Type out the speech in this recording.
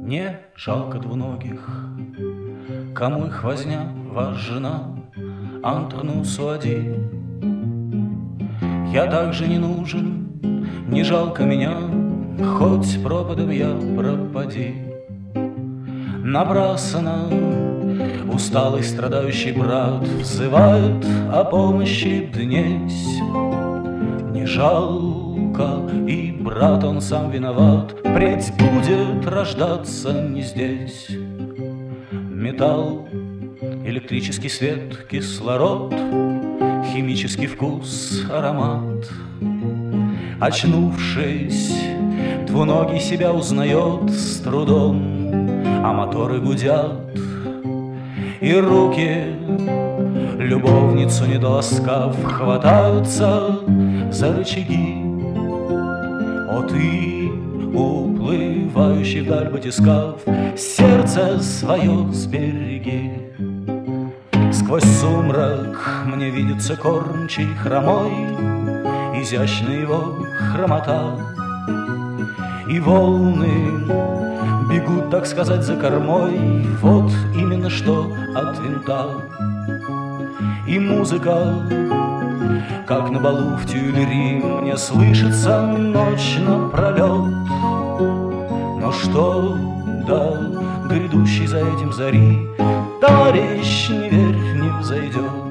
Не жалко двуногих, кому их возня важна, Антонусу один. Я также не нужен, не жалко меня, хоть пропадом я пропади. Напрасно усталый страдающий брат взывает о помощи днесь. Не жалко, и брат он сам виноват, впредь будет рождаться не здесь. Металл, электрический свет, кислород, химический вкус, аромат. Очнувшись, двуногий себя узнает с трудом, а моторы гудят, и руки, любовницу недоласкав, хватаются за рычаги. О ты, уплывающий вдаль батискаф, сердце свое сбереги. Сквозь сумрак мне видится кормчий хромой, изящная его хромота. И волны бегут, так сказать, за кормой, вот именно что от винта. И музыка, как на балу в Тюильри, мне слышится ночь напролет. Но что до грядущей за этим зари, товарищ, не верь, не взойдет.